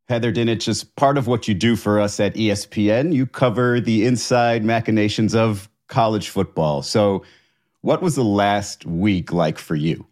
Heather Dinich, as part of what you do for us at ESPN, you cover the inside machinations of college football. So what was the last week like for you?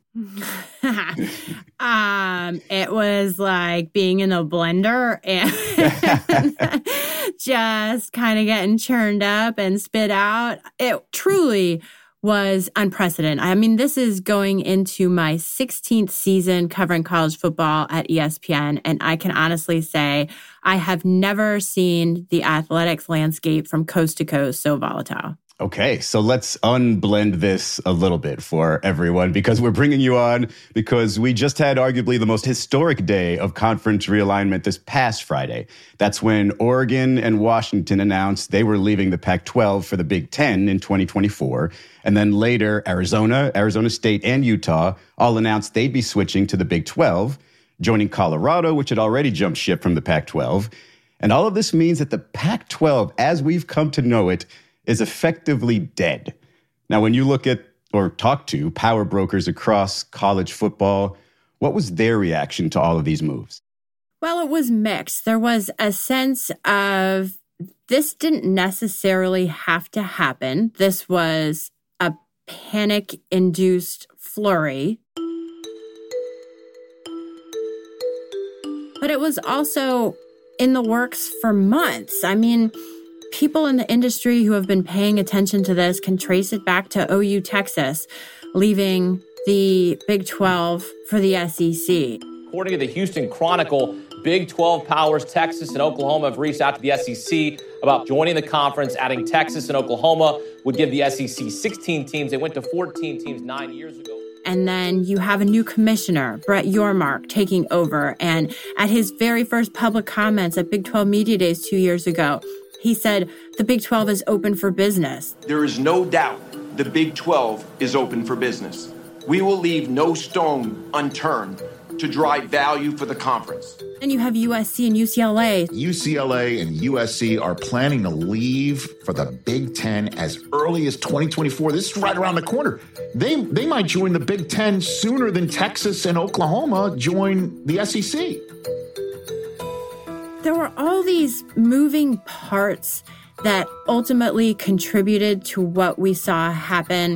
It was like being in a blender and just kind of getting churned up and spit out. It truly was unprecedented. I mean, this is going into my 16th season covering college football at ESPN, and I can honestly say I have never seen the athletics landscape from coast to coast so volatile. Okay, so let's unblend this a little bit for everyone, because we're bringing you on because we just had arguably the most historic day of conference realignment this past Friday. That's when Oregon and Washington announced they were leaving the Pac-12 for the Big Ten in 2024. And then later, Arizona, Arizona State, and Utah all announced they'd be switching to the Big 12, joining Colorado, which had already jumped ship from the Pac-12. And all of this means that the Pac-12, as we've come to know it, is effectively dead. Now, when you look at or talk to power brokers across college football, what was their reaction to all of these moves? Well, it was mixed. There was a sense of this didn't necessarily have to happen. This was a panic-induced flurry. But it was also in the works for months. I mean, people in the industry who have been paying attention to this can trace it back to OU Texas, leaving the Big 12 for the SEC. According to the Houston Chronicle, Big 12 powers Texas and Oklahoma have reached out to the SEC about joining the conference. Adding Texas and Oklahoma would give the SEC 16 teams. They went to 14 teams 9 years ago. And then you have a new commissioner, Brett Yormark, taking over. And at his very first public comments at Big 12 Media Days 2 years ago, he said the Big 12 is open for business. There is no doubt the Big 12 is open for business. We will leave no stone unturned to drive value for the conference. And you have USC and UCLA. UCLA and USC are planning to leave for the Big Ten as early as 2024. This is right around the corner. They might join the Big Ten sooner than Texas and Oklahoma join the SEC. There were all these moving parts that ultimately contributed to what we saw happen.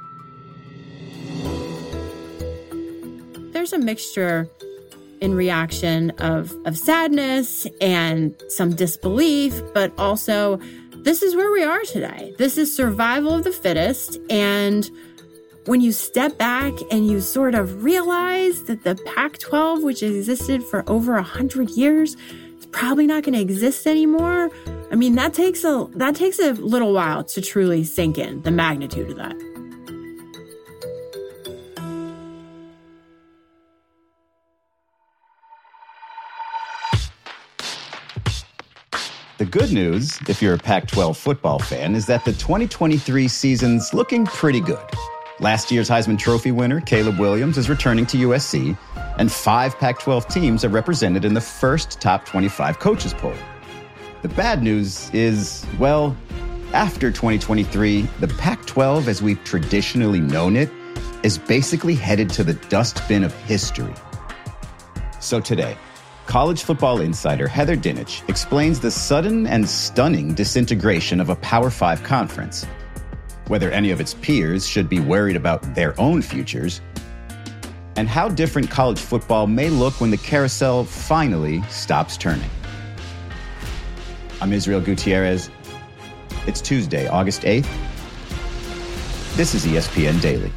There's a mixture in reaction of sadness and some disbelief, but also this is where we are today. This is survival of the fittest. And when you step back and you sort of realize that the Pac-12, which existed for over 100 years, probably not going to exist anymore. I mean, that takes a little while to truly sink in, the magnitude of that. The good news, if you're a Pac-12 football fan, is that the 2023 season's looking pretty good. Last year's Heisman Trophy winner, Caleb Williams, is returning to USC, and 5 Pac-12 teams are represented in the first top 25 coaches poll. The bad news is, well, after 2023, the Pac-12, as we've traditionally known it, is basically headed to the dustbin of history. So today, college football insider Heather Dinich explains the sudden and stunning disintegration of a Power 5 conference, whether any of its peers should be worried about their own futures, and how different college football may look when the carousel finally stops turning. I'm Israel Gutierrez. It's Tuesday, August 8th. This is ESPN Daily.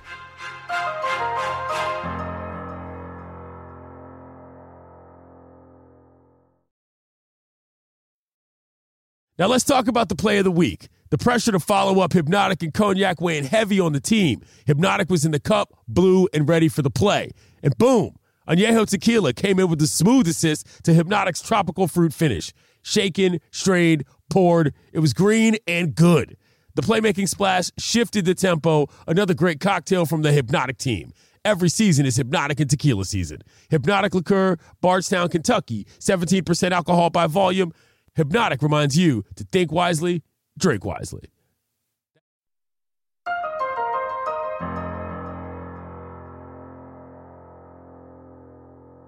Now let's talk about the play of the week. The pressure to follow up Hypnotic and Cognac weighing heavy on the team. Hypnotic was in the cup, blue, and ready for the play. And boom, Añejo Tequila came in with the smooth assist to Hypnotic's tropical fruit finish. Shaken, strained, poured. It was green and good. The playmaking splash shifted the tempo. Another great cocktail from the Hypnotic team. Every season is Hypnotic and Tequila season. Hypnotic Liqueur, Bardstown, Kentucky. 17% alcohol by volume. Hypnotic reminds you to think wisely, drink wisely.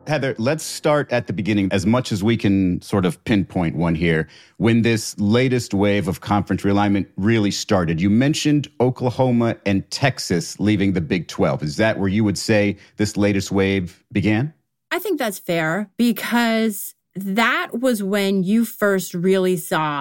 Heather, let's start at the beginning as much as we can sort of pinpoint one here. When this latest wave of conference realignment really started, you mentioned Oklahoma and Texas leaving the Big 12. Is that where you would say this latest wave began? I think that's fair because that was when you first really saw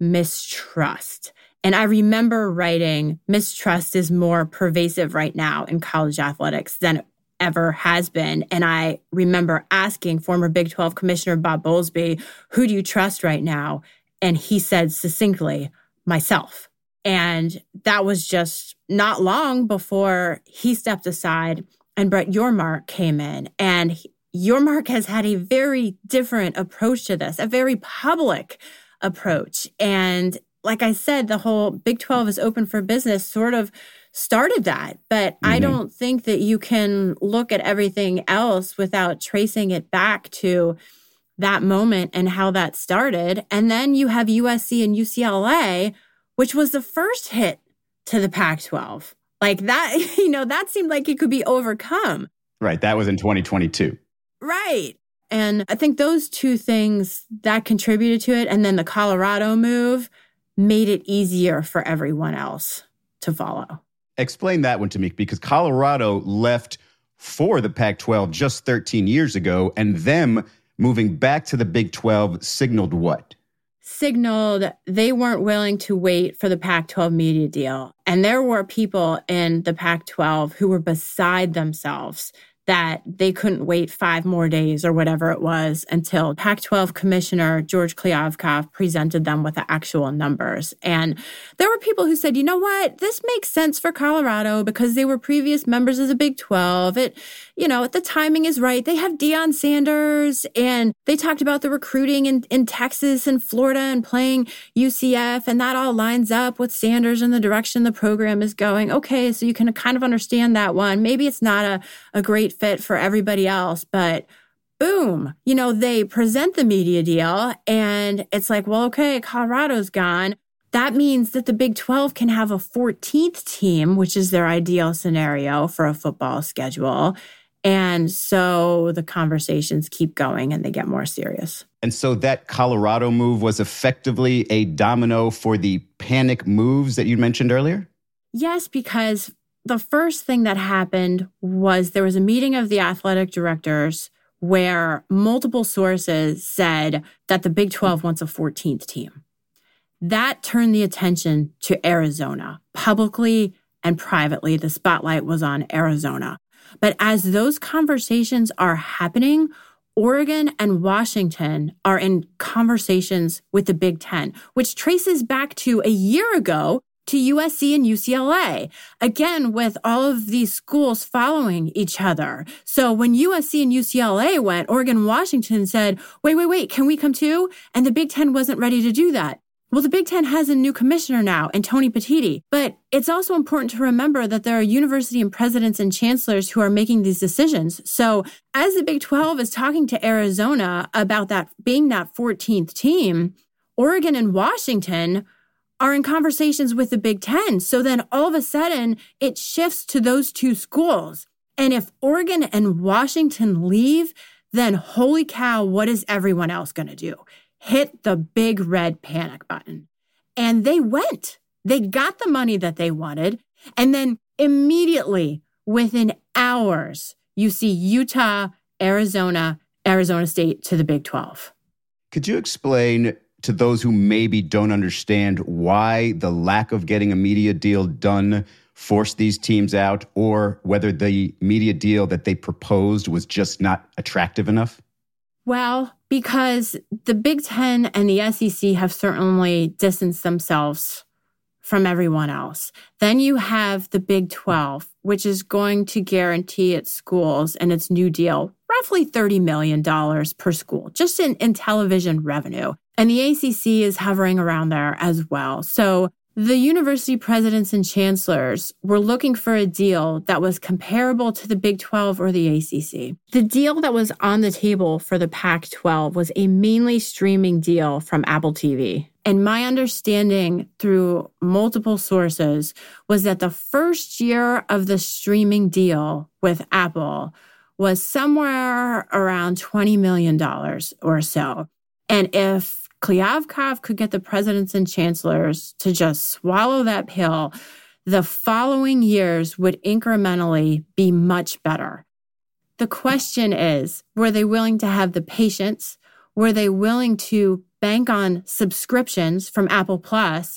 mistrust. And I remember writing, mistrust is more pervasive right now in college athletics than it ever has been. And I remember asking former Big 12 Commissioner Bob Bowlesby, who do you trust right now? And he said succinctly, myself. And that was just not long before he stepped aside and Brett Yormark came in. And Yormark has had a very different approach to this, a very public approach. And like I said, the whole Big 12 is open for business sort of started that. But I don't think that you can look at everything else without tracing it back to that moment and how that started. And then you have USC and UCLA, which was the first hit to the Pac-12. Like that, that seemed like it could be overcome. Right. That was in 2022. Right. And I think those two things that contributed to it. And then the Colorado move made it easier for everyone else to follow. Explain that one to me, because Colorado left for the Pac-12 just 13 years ago, and them moving back to the Big 12 signaled what? Signaled they weren't willing to wait for the Pac-12 media deal. And there were people in the Pac-12 who were beside themselves that they couldn't wait 5 more days or whatever it was until Pac-12 Commissioner George Kliavkoff presented them with the actual numbers. And there were people who said, you know what, this makes sense for Colorado because they were previous members of the Big 12. The timing is right. They have Deion Sanders, and they talked about the recruiting in Texas and Florida and playing UCF, and that all lines up with Sanders and the direction the program is going. Okay, so you can kind of understand that one. Maybe it's not a great fit for everybody else, but boom, they present the media deal and it's like, well, okay, Colorado's gone. That means that the Big 12 can have a 14th team, which is their ideal scenario for a football schedule. And so the conversations keep going and they get more serious. And so that Colorado move was effectively a domino for the panic moves that you mentioned earlier? Yes, because the first thing that happened was there was a meeting of the athletic directors where multiple sources said that the Big 12 wants a 14th team. That turned the attention to Arizona. Publicly and privately, the spotlight was on Arizona. But as those conversations are happening, Oregon and Washington are in conversations with the Big Ten, which traces back to a year ago to USC and UCLA, again, with all of these schools following each other. So when USC and UCLA went, Oregon and Washington said, wait, can we come too? And the Big Ten wasn't ready to do that. Well, the Big Ten has a new commissioner now, and Tony Petitti. But it's also important to remember that there are university and presidents and chancellors who are making these decisions. So as the Big 12 is talking to Arizona about that being that 14th team, Oregon and Washington are in conversations with the Big Ten. So then all of a sudden, it shifts to those two schools. And if Oregon and Washington leave, then holy cow, what is everyone else going to do? Hit the big red panic button. And they went. They got the money that they wanted. And then immediately, within hours, you see Utah, Arizona State to the Big 12. Could you explain to those who maybe don't understand why the lack of getting a media deal done forced these teams out, or whether the media deal that they proposed was just not attractive enough? Well, because the Big Ten and the SEC have certainly distanced themselves from everyone else. Then you have the Big 12, which is going to guarantee its schools and its new deal roughly $30 million per school, just in television revenue. And the ACC is hovering around there as well. So the university presidents and chancellors were looking for a deal that was comparable to the Big 12 or the ACC. The deal that was on the table for the Pac-12 was a mainly streaming deal from Apple TV. And my understanding through multiple sources was that the first year of the streaming deal with Apple was somewhere around $20 million or so. And if Klyavkov could get the presidents and chancellors to just swallow that pill, the following years would incrementally be much better. The question is, were they willing to have the patience? Were they willing to bank on subscriptions from Apple Plus?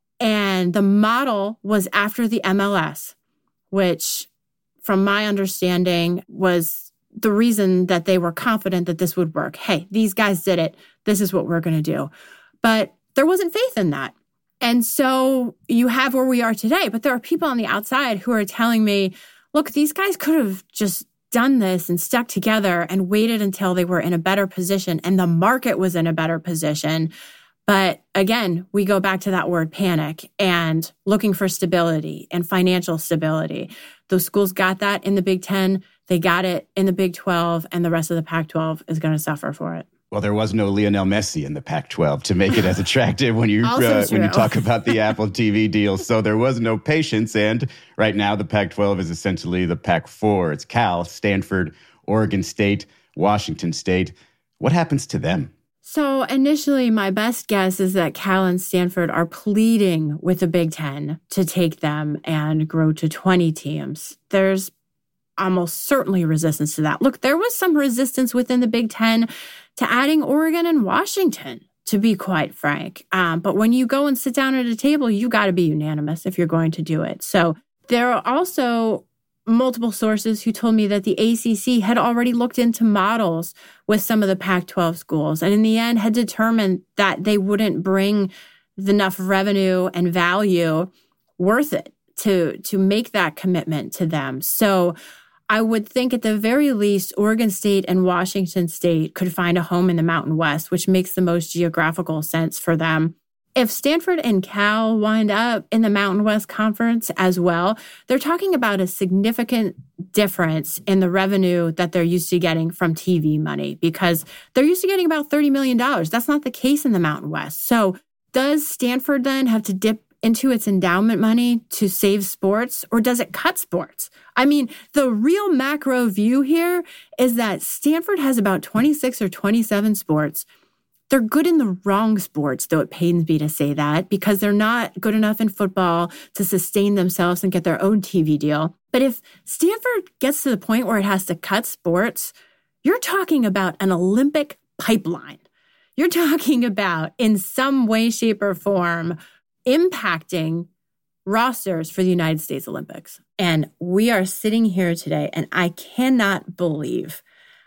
And the model was after the MLS, which, from my understanding, was the reason that they were confident that this would work. Hey, these guys did it. This is what we're going to do. But there wasn't faith in that. And so you have where we are today. But there are people on the outside who are telling me, look, these guys could have just done this and stuck together and waited until they were in a better position and the market was in a better position. But again, we go back to that word panic and looking for stability and financial stability. Those schools got that in the Big Ten. They got it in the Big 12, and the rest of the Pac-12 is going to suffer for it. Well, there was no Lionel Messi in the Pac-12 to make it as attractive when you talk about the Apple TV deal. So there was no patience. And right now, the Pac-12 is essentially the Pac-4. It's Cal, Stanford, Oregon State, Washington State. What happens to them? So initially, my best guess is that Cal and Stanford are pleading with the Big Ten to take them and grow to 20 teams. There's almost certainly resistance to that. Look, there was some resistance within the Big Ten to adding Oregon and Washington, to be quite frank. But when you go and sit down at a table, you got to be unanimous if you're going to do it. So there are also multiple sources who told me that the ACC had already looked into models with some of the Pac-12 schools and in the end had determined that they wouldn't bring enough revenue and value worth it to make that commitment to them. So I would think at the very least, Oregon State and Washington State could find a home in the Mountain West, which makes the most geographical sense for them. If Stanford and Cal wind up in the Mountain West Conference as well, they're talking about a significant difference in the revenue that they're used to getting from TV money because they're used to getting about $30 million. That's not the case in the Mountain West. So does Stanford then have to dip into its endowment money to save sports, or does it cut sports? I mean, the real macro view here is that Stanford has about 26 or 27 sports. They're good in the wrong sports, though it pains me to say that, because they're not good enough in football to sustain themselves and get their own TV deal. But if Stanford gets to the point where it has to cut sports, you're talking about an Olympic pipeline. You're talking about, in some way, shape, or form, impacting rosters for the United States Olympics. And we are sitting here today, and I can't believe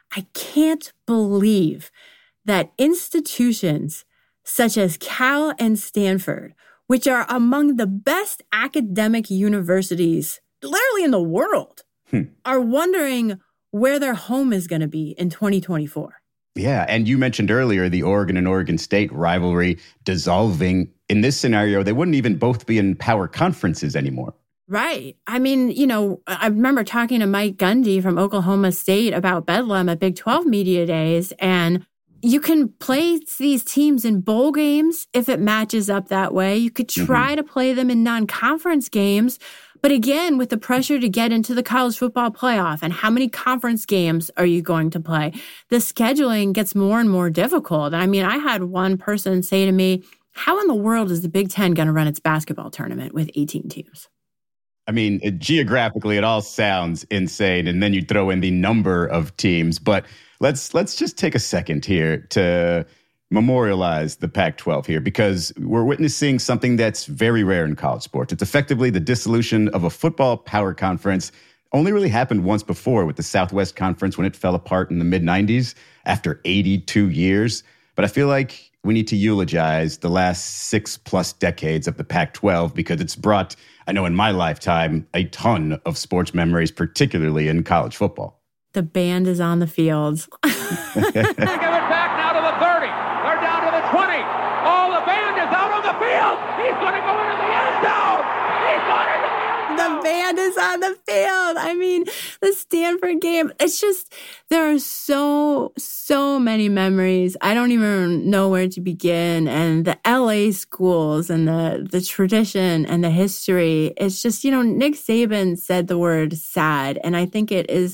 that institutions such as Cal and Stanford, which are among the best academic universities literally in the world, are wondering where their home is going to be in 2024. Yeah, and you mentioned earlier the Oregon and Oregon State rivalry dissolving. In this scenario, they wouldn't even both be in power conferences anymore. Right. I mean, I remember talking to Mike Gundy from Oklahoma State about Bedlam at Big 12 Media Days, and you can play these teams in bowl games if it matches up that way. You could try to play them in non-conference games. But again, with the pressure to get into the college football playoff and how many conference games are you going to play, the scheduling gets more and more difficult. I mean, I had one person say to me, how in the world is the Big Ten going to run its basketball tournament with 18 teams? I mean, geographically, it all sounds insane. And then you throw in the number of teams. But let's just take a second here to memorialize the Pac-12 here, because we're witnessing something that's very rare in college sports. It's effectively the dissolution of a football power conference. Only really happened once before with the Southwest Conference when it fell apart in the mid-90s after 82 years. But I feel like we need to eulogize the last 6+ decades of the Pac-12 because it's brought, I know in my lifetime, a ton of sports memories, particularly in college football. The band is on the field. Give it back now to the 30. They're down to the 20. Oh, the band is out on the field. He's going to go into the end zone. He's going into the end zone. The band is on the field. I mean, the Stanford game, it's just, there are so many memories. I don't even know where to begin. And the LA schools and the tradition and the history, it's just, Nick Saban said the word sad. And I think it is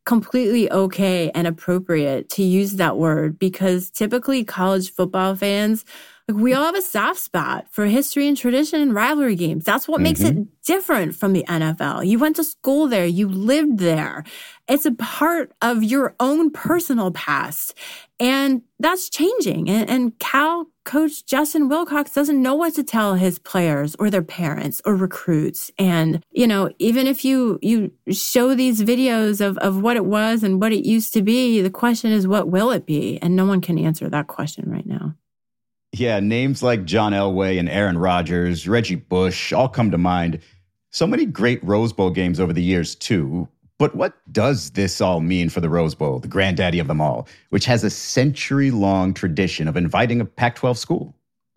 completely okay and appropriate to use that word, because typically college football fans, we all have a soft spot for history and tradition and rivalry games. That's what makes it different from the NFL. You went to school there. You lived there. It's a part of your own personal past. And that's changing. And Cal coach Justin Wilcox doesn't know what to tell his players or their parents or recruits. And, even if you show these videos of what it was and what it used to be, the question is, what will it be? And no one can answer that question right now. Yeah, names like John Elway and Aaron Rodgers, Reggie Bush, all come to mind. So many great Rose Bowl games over the years, too. But what does this all mean for the Rose Bowl, the granddaddy of them all, which has a century-long tradition of inviting a Pac-12 school?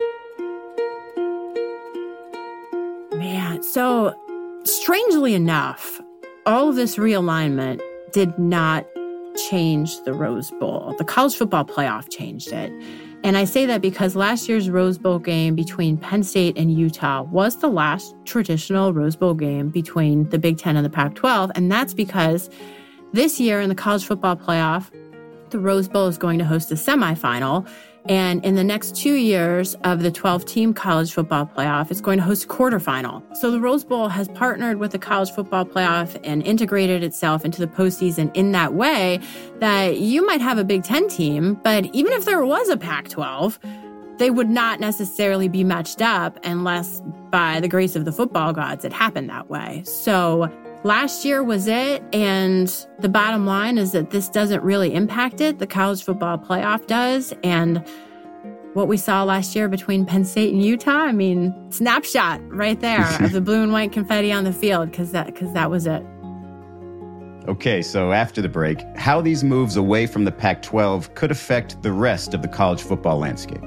Man, so strangely enough, all of this realignment did not change the Rose Bowl. The college football playoff changed it. And I say that because last year's Rose Bowl game between Penn State and Utah was the last traditional Rose Bowl game between the Big Ten and the Pac-12. And that's because this year in the college football playoff, the Rose Bowl is going to host a semifinal. And in the next 2 years of the 12-team college football playoff, it's going to host a quarterfinal. So the Rose Bowl has partnered with the college football playoff and integrated itself into the postseason in that way that you might have a Big Ten team, but even if there was a Pac-12, they would not necessarily be matched up unless by the grace of the football gods it happened that way. So last year was it, and the bottom line is that this doesn't really impact it. The college football playoff does, and what we saw last year between Penn State and Utah, snapshot right there of the blue and white confetti on the field, because that was it. Okay, so after the break, how these moves away from the Pac-12 could affect the rest of the college football landscape.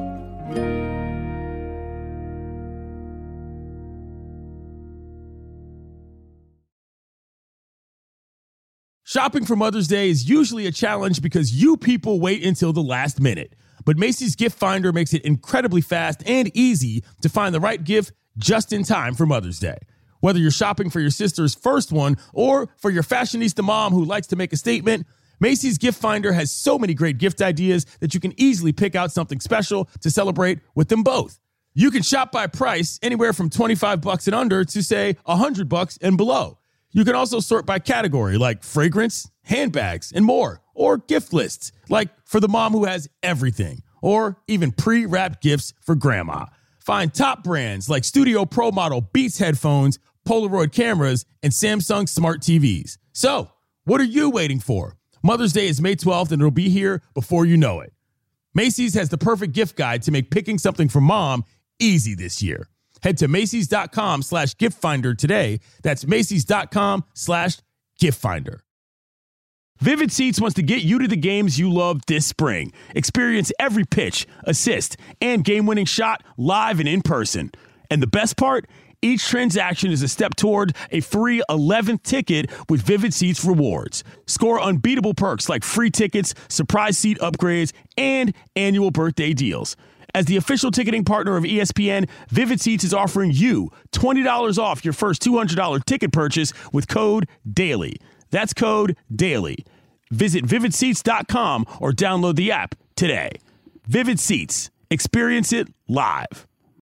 Shopping for Mother's Day is usually a challenge because you people wait until the last minute. But Macy's Gift Finder makes it incredibly fast and easy to find the right gift just in time for Mother's Day. Whether you're shopping for your sister's first one or for your fashionista mom who likes to make a statement, Macy's Gift Finder has so many great gift ideas that you can easily pick out something special to celebrate with them both. You can shop by price anywhere from $25 and under to, say, $100 and below. You can also sort by category like fragrance, handbags, and more, or gift lists like for the mom who has everything, or even pre-wrapped gifts for grandma. Find top brands like Studio Pro Model Beats headphones, Polaroid cameras, and Samsung smart TVs. So, what are you waiting for? Mother's Day is May 12th, and it'll be here before you know it. Macy's has the perfect gift guide to make picking something for mom easy this year. Head to Macys.com/giftfinder today. That's Macys.com/giftfinder. Vivid Seats wants to get you to the games you love this spring. Experience every pitch, assist, and game-winning shot live and in person. And the best part? Each transaction is a step toward a free 11th ticket with Vivid Seats rewards. Score unbeatable perks like free tickets, surprise seat upgrades, and annual birthday deals. As the official ticketing partner of ESPN, Vivid Seats is offering you $20 off your first $200 ticket purchase with code DAILY. That's code DAILY. Visit vividseats.com or download the app today. Vivid Seats. Experience it live.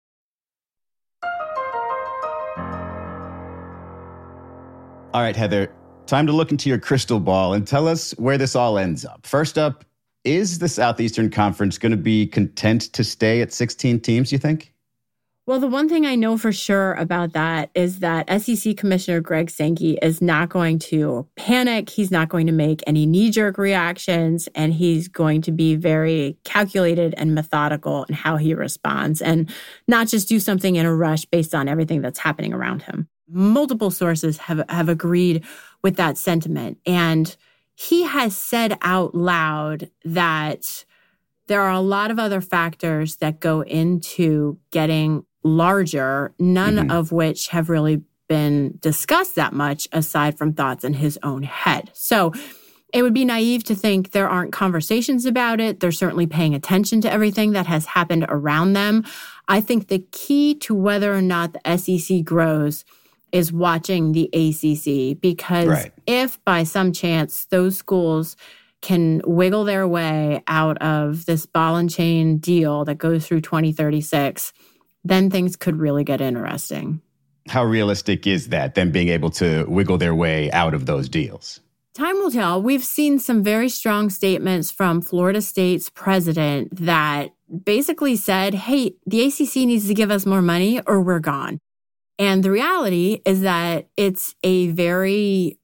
All right, Heather, time to look into your crystal ball and tell us where this all ends up. First up, is the Southeastern Conference going to be content to stay at 16 teams, you think? Well, the one thing I know for sure about that is that SEC Commissioner Greg Sankey is not going to panic. He's not going to make any knee-jerk reactions, and he's going to be very calculated and methodical in how he responds and not just do something in a rush based on everything that's happening around him. Multiple sources have agreed with that sentiment, and he has said out loud that there are a lot of other factors that go into getting larger, none of which have really been discussed that much aside from thoughts in his own head. So it would be naive to think there aren't conversations about it. They're certainly paying attention to everything that has happened around them. I think the key to whether or not the SEC grows is watching the ACC, because if by some chance those schools can wiggle their way out of this ball and chain deal that goes through 2036, then things could really get interesting. How realistic is that, them being able to wiggle their way out of those deals? Time will tell. We've seen some very strong statements from Florida State's president that basically said, hey, the ACC needs to give us more money or we're gone. And the reality is that it's a very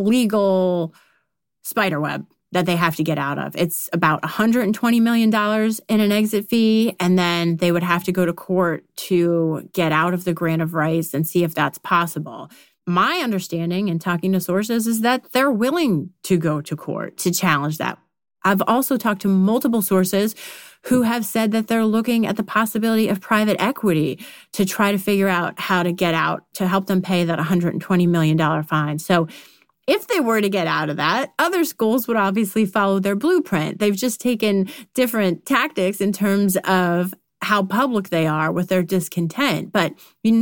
legal spiderweb that they have to get out of. It's about $120 million in an exit fee, and then they would have to go to court to get out of the grant of rights and see if that's possible. My understanding in talking to sources is that they're willing to go to court to challenge that. I've also talked to multiple sources who have said that they're looking at the possibility of private equity to try to figure out how to get out, to help them pay that $120 million fine. So if they were to get out of that, other schools would obviously follow their blueprint. They've just taken different tactics in terms of how public they are with their discontent. But,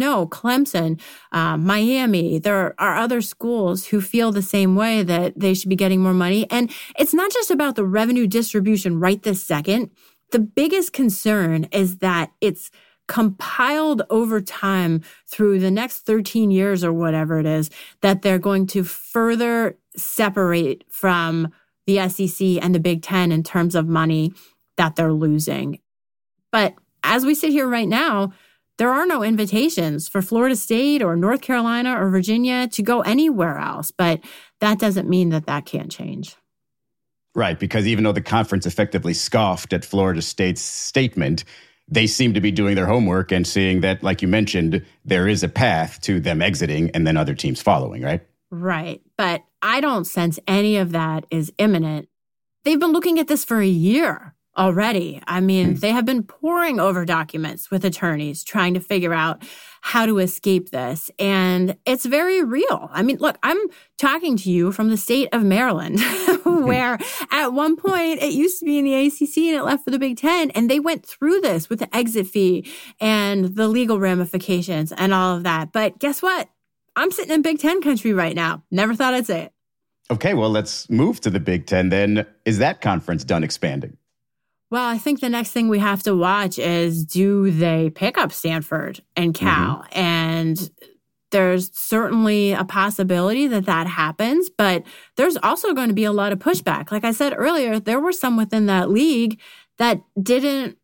Clemson, Miami, there are other schools who feel the same way, that they should be getting more money. And it's not just about the revenue distribution right this second. The biggest concern is that it's compiled over time through the next 13 years or whatever it is, that they're going to further separate from the SEC and the Big Ten in terms of money that they're losing. But as we sit here right now, there are no invitations for Florida State or North Carolina or Virginia to go anywhere else. But that doesn't mean that that can't change. Right, because even though the conference effectively scoffed at Florida State's statement, they seem to be doing their homework and seeing that, like you mentioned, there is a path to them exiting and then other teams following, right? Right. But I don't sense any of that is imminent. They've been looking at this for a year already. I mean, they have been poring over documents with attorneys trying to figure out how to escape this. And it's very real. I mean, look, I'm talking to you from the state of Maryland, where at one point it used to be in the ACC and it left for the Big Ten. And they went through this with the exit fee and the legal ramifications and all of that. But guess what? I'm sitting in Big Ten country right now. Never thought I'd say it. Okay, well, let's move to the Big Ten then. Is that conference done expanding? Well, I think the next thing we have to watch is, do they pick up Stanford and Cal? Mm-hmm. And there's certainly a possibility that that happens, but there's also going to be a lot of pushback. Like I said earlier, there were some within that league that didn't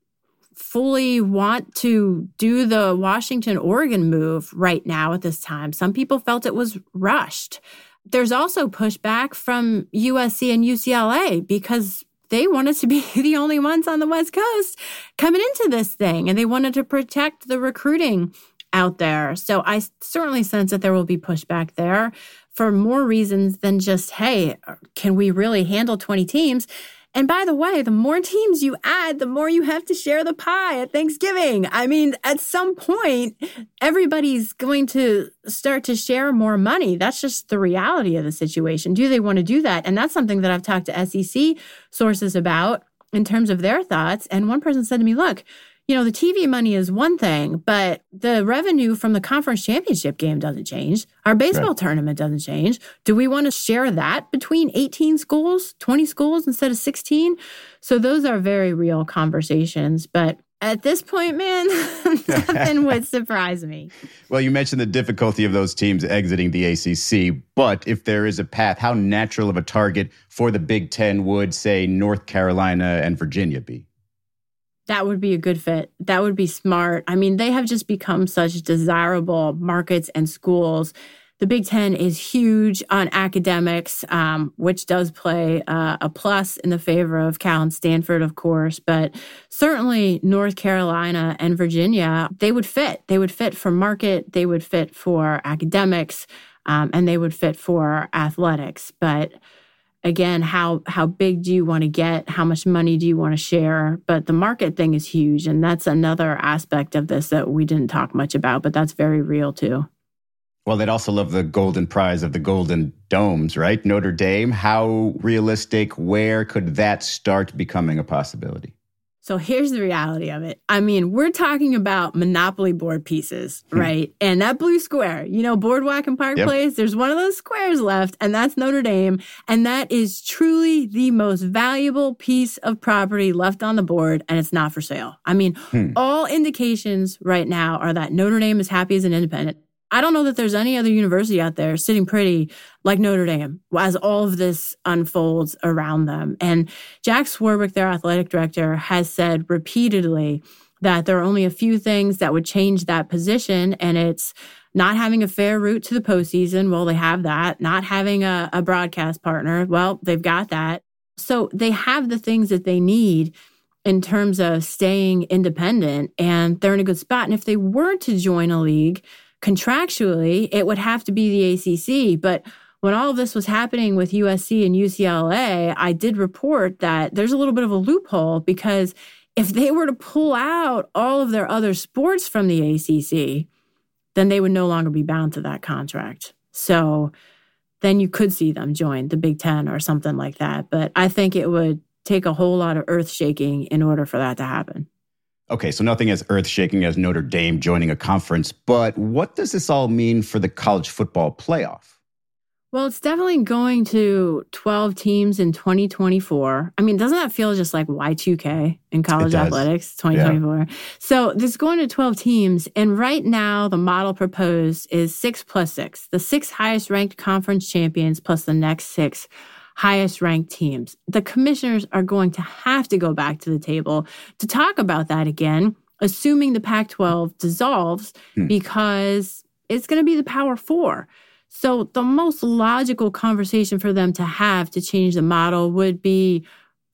fully want to do the Washington-Oregon move right now at this time. Some people felt it was rushed. There's also pushback from USC and UCLA because they wanted to be the only ones on the West Coast coming into this thing, and they wanted to protect the recruiting out there. So I certainly sense that there will be pushback there for more reasons than just, hey, can we really handle 20 teams? And by the way, the more teams you add, the more you have to share the pie at Thanksgiving. I mean, at some point, everybody's going to start to share more money. That's just the reality of the situation. Do they want to do that? And that's something that I've talked to SEC sources about in terms of their thoughts. And one person said to me, look, the TV money is one thing, but the revenue from the conference championship game doesn't change. Our baseball tournament doesn't change. Do we want to share that between 18 schools, 20 schools instead of 16? So those are very real conversations. But at this point, man, nothing would surprise me. Well, you mentioned the difficulty of those teams exiting the ACC, but if there is a path, how natural of a target for the Big Ten would, say, North Carolina and Virginia be? That would be a good fit. That would be smart. I mean, they have just become such desirable markets and schools. The Big Ten is huge on academics, which does play a plus in the favor of Cal and Stanford, of course. But certainly North Carolina and Virginia, they would fit. They would fit for market. They would fit for academics, and they would fit for athletics. But again, how big do you want to get? How much money do you want to share? But the market thing is huge, and that's another aspect of this that we didn't talk much about, but that's very real too. Well, they'd also love the golden prize of the Golden Domes, right? Notre Dame, how realistic, where could that start becoming a possibility? So here's the reality of it. I mean, we're talking about Monopoly board pieces, right? And that blue square, Boardwalk and Park Place, there's one of those squares left, and that's Notre Dame. And that is truly the most valuable piece of property left on the board, and it's not for sale. I mean, all indications right now are that Notre Dame is happy as an independent. I don't know that there's any other university out there sitting pretty like Notre Dame as all of this unfolds around them. And Jack Swarbrick, their athletic director, has said repeatedly that there are only a few things that would change that position, and it's not having a fair route to the postseason. Well, they have that. Not having a broadcast partner. Well, they've got that. So they have the things that they need in terms of staying independent, and they're in a good spot. And if they were to join a league, contractually, it would have to be the ACC. But when all of this was happening with USC and UCLA, I did report that there's a little bit of a loophole, because if they were to pull out all of their other sports from the ACC, then they would no longer be bound to that contract. So then you could see them join the Big Ten or something like that. But I think it would take a whole lot of earth shaking in order for that to happen. Okay, so nothing as earth-shaking as Notre Dame joining a conference, but what does this all mean for the college football playoff? Well, it's definitely going to 12 teams in 2024. I mean, doesn't that feel just like Y2K in college athletics, 2024? Yeah. So this is going to 12 teams, and right now the model proposed is 6 plus 6, the 6 highest ranked conference champions plus the next 6 highest ranked teams. The commissioners are going to have to go back to the table to talk about that again, assuming the Pac-12 dissolves, because it's going to be the Power Four. So the most logical conversation for them to have to change the model would be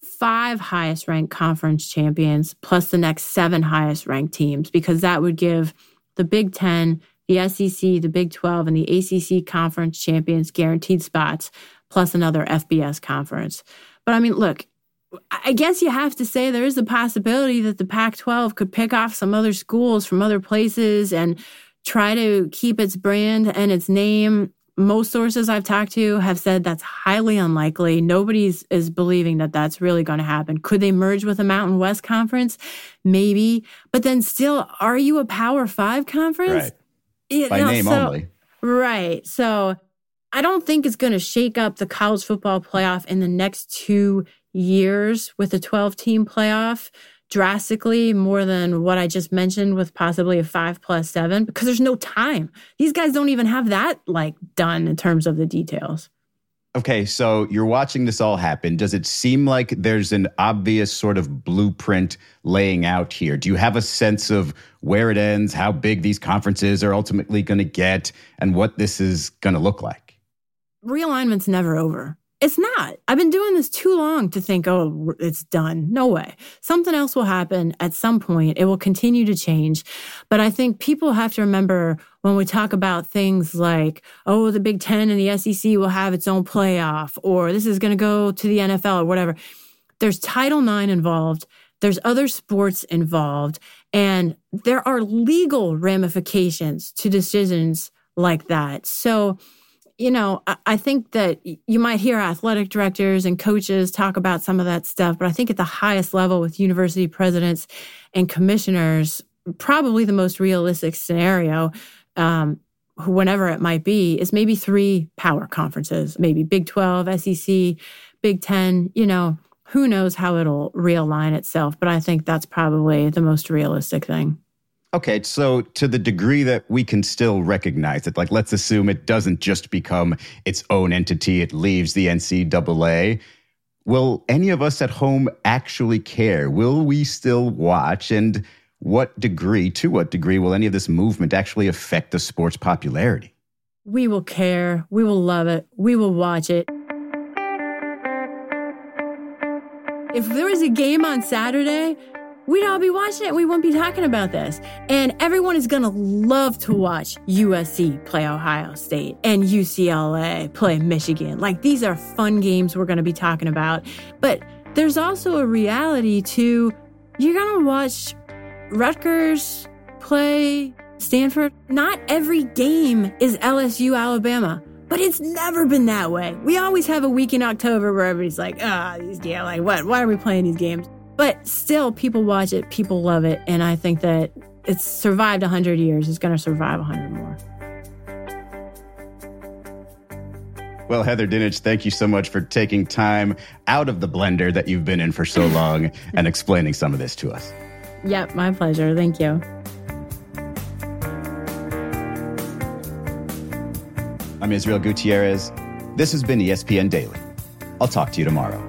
5 highest ranked conference champions plus the next 7 highest ranked teams, because that would give the Big Ten, the SEC, the Big 12, and the ACC conference champions guaranteed spots, plus another FBS conference. But I mean, look, I guess you have to say there is a possibility that the Pac-12 could pick off some other schools from other places and try to keep its brand and its name. Most sources I've talked to have said that's highly unlikely. Nobody is believing that that's really going to happen. Could they merge with a Mountain West conference? Maybe. But then still, are you a Power 5 conference? Right. By name only. Right. So I don't think it's going to shake up the college football playoff in the next 2 years with a 12-team playoff drastically more than what I just mentioned with possibly a 5+7, because there's no time. These guys don't even have that done in terms of the details. Okay, so you're watching this all happen. Does it seem like there's an obvious sort of blueprint laying out here? Do you have a sense of where it ends, how big these conferences are ultimately going to get, and what this is going to look like? Realignment's never over. It's not. I've been doing this too long to think, oh, it's done. No way. Something else will happen at some point. It will continue to change. But I think people have to remember when we talk about things like, oh, the Big Ten and the SEC will have its own playoff, or this is going to go to the NFL or whatever. There's Title IX involved. There's other sports involved. And there are legal ramifications to decisions like that. So, I think that you might hear athletic directors and coaches talk about some of that stuff, but I think at the highest level with university presidents and commissioners, probably the most realistic scenario, whenever it might be, is maybe 3 power conferences, maybe Big 12, SEC, Big 10, who knows how it'll realign itself, but I think that's probably the most realistic thing. Okay, so to the degree that we can still recognize it, let's assume it doesn't just become its own entity, it leaves the NCAA. Will any of us at home actually care? Will we still watch? And to what degree will any of this movement actually affect the sport's popularity? We will care. We will love it. We will watch it. If there was a game on Saturday, we'd all be watching it. We wouldn't be talking about this. And everyone is going to love to watch USC play Ohio State and UCLA play Michigan. These are fun games we're going to be talking about. But there's also a reality to, you're going to watch Rutgers play Stanford. Not every game is LSU, Alabama. But it's never been that way. We always have a week in October where everybody's like, these games, what? Why are we playing these games? But still, people watch it, people love it, and I think that it's survived 100 years. It's going to survive 100 more. Well, Heather Dinich, thank you so much for taking time out of the blender that you've been in for so long and explaining some of this to us. Yep, my pleasure. Thank you. I'm Israel Gutierrez. This has been ESPN Daily. I'll talk to you tomorrow.